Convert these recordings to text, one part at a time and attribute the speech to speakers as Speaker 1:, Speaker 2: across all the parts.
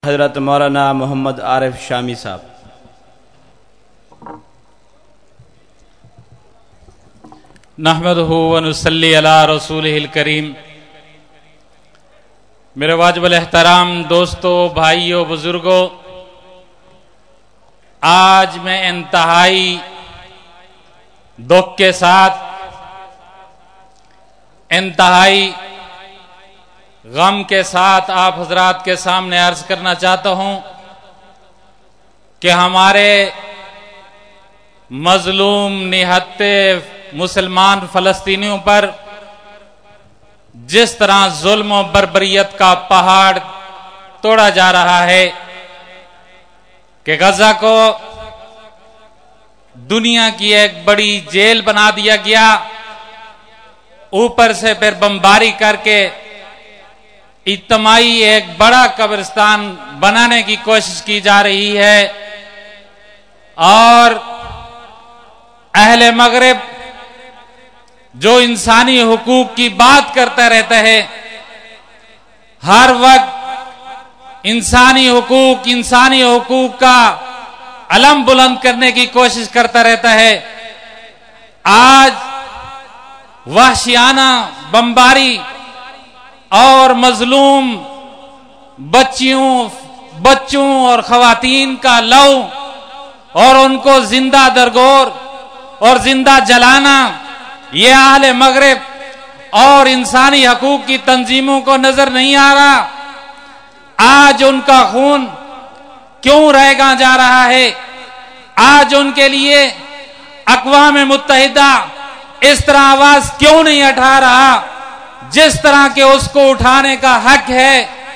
Speaker 1: حضرت مولانا محمد عارف شامی صاحب۔
Speaker 2: نحمدہ ونصلی علی رسولہ الکریم۔ میرے واجب الاحترام دوستو، بھائیو، بزرگو، آج میں انتہائی دکھ کے ساتھ، انتہائی غم کے ساتھ آپ حضرات کے سامنے عرض کرنا چاہتا ہوں کہ ہمارے مظلوم نہتے مسلمان فلسطینیوں پر جس طرح ظلم و بربریت کا پہاڑ توڑا جا رہا ہے کہ غزہ کو دنیا کی ایک بڑی جیل بنا دیا گیا، اوپر سے پھر بمباری کر کے اجتماعی ایک بڑا قبرستان بنانے کی کوشش کی جا رہی ہے، اور اہل مغرب جو انسانی حقوق کی بات کرتا رہتا ہے، ہر وقت انسانی حقوق کا علم بلند کرنے کی کوشش کرتا رہتا ہے، آج وحشیانہ بمباری اور مظلوم بچوں اور خواتین کا لو اور ان کو زندہ درگور اور زندہ جلانا، یہ اہل مغرب اور انسانی حقوق کی تنظیموں کو نظر نہیں آ رہا۔ آج ان کا خون کیوں رہا جا رہا ہے؟ آج ان کے لیے اقوام متحدہ اس طرح آواز کیوں نہیں اٹھا رہا جس طرح کہ اس کو اٹھانے کا حق ہے؟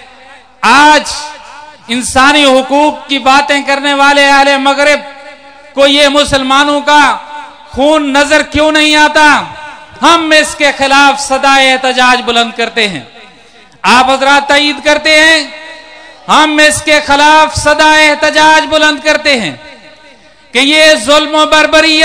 Speaker 2: آج انسانی حقوق کی باتیں کرنے والے اہل مغرب کو یہ مسلمانوں کا خون نظر کیوں نہیں آتا؟ ہم اس کے خلاف صدائے احتجاج بلند کرتے ہیں۔ آپ حضرات تائید کرتے ہیں؟ ہم اس کے خلاف صدائے احتجاج بلند کرتے ہیں کہ یہ ظلم و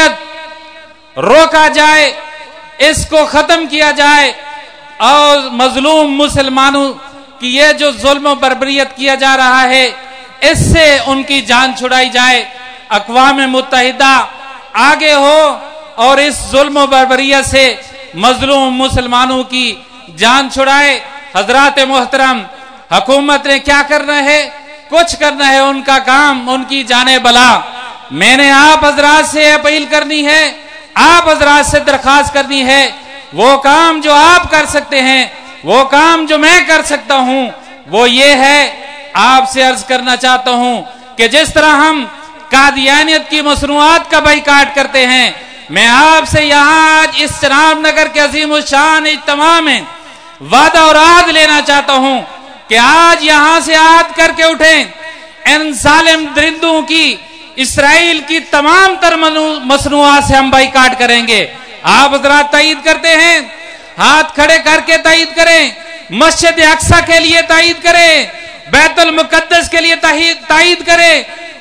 Speaker 2: بربریت روکا جائے، اس کو ختم کیا جائے، اور مظلوم مسلمانوں کی یہ جو ظلم و بربریت کیا جا رہا ہے اس سے ان کی جان چھڑائی جائے۔ اقوام متحدہ آگے ہو اور اس ظلم و بربریت سے مظلوم مسلمانوں کی جان چھڑائے۔ حضرات محترم، حکومت نے کیا کرنا ہے؟ کچھ کرنا ہے، ان کا کام ان کی جانے بلا۔ میں نے آپ حضرات سے اپیل کرنی ہے، آپ حضرات سے درخواست کرنی ہے، وہ کام جو آپ کر سکتے ہیں، وہ کام جو میں کر سکتا ہوں، وہ یہ ہے، آپ سے عرض کرنا چاہتا ہوں کہ جس طرح ہم قادیانیت کی مصنوعات کا بائیکاٹ کرتے ہیں، میں آپ سے یہاں آج اس چناب نگر کے عظیم الشان اجتماع میں وعدہ اور عہد لینا چاہتا ہوں کہ آج یہاں سے عہد کر کے اٹھیں، ان ظالم درندوں کی، اسرائیل کی تمام تر مصنوعات سے ہم بائیکاٹ کریں گے۔ آپ حضرات تائید کرتے ہیں؟ ہاتھ کھڑے کر کے تائید کریں۔ مسجد اقصی کے لیے تائید کریں، بیت المقدس کے لیے تائید کریں،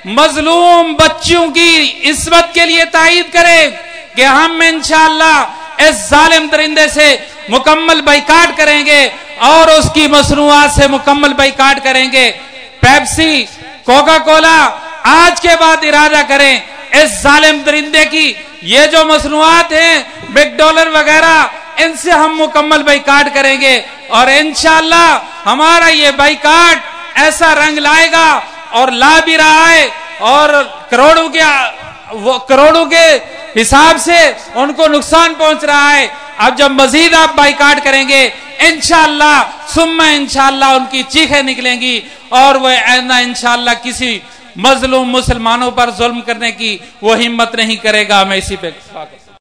Speaker 2: مظلوم بچوں کی عصمت کے لیے تائید کریں کہ ہم انشاءاللہ اس ظالم درندے سے مکمل بائیکاٹ کریں گے اور اس کی مصنوعات سے مکمل بائیکاٹ کریں گے۔ پیپسی، کوکا کولا، آج کے بعد ارادہ کریں اس ظالم درندے کی یہ جو مصنوعات ہیں، بگ ڈالر وغیرہ، ان سے ہم مکمل بائیکاٹ کریں گے، اور انشاءاللہ ہمارا یہ بائیکاٹ ایسا رنگ لائے گا اور لا بھی رہا ہے، اور کروڑوں کے حساب سے ان کو نقصان پہنچ رہا ہے۔ اب جب مزید آپ بائیکاٹ کریں گے، انشاءاللہ ثم انشاءاللہ ان کی چیخیں نکلیں گی، اور وہ انشاءاللہ کسی مظلوم مسلمانوں پر ظلم کرنے کی وہ ہمت نہیں کرے گا۔ میں اسی پہ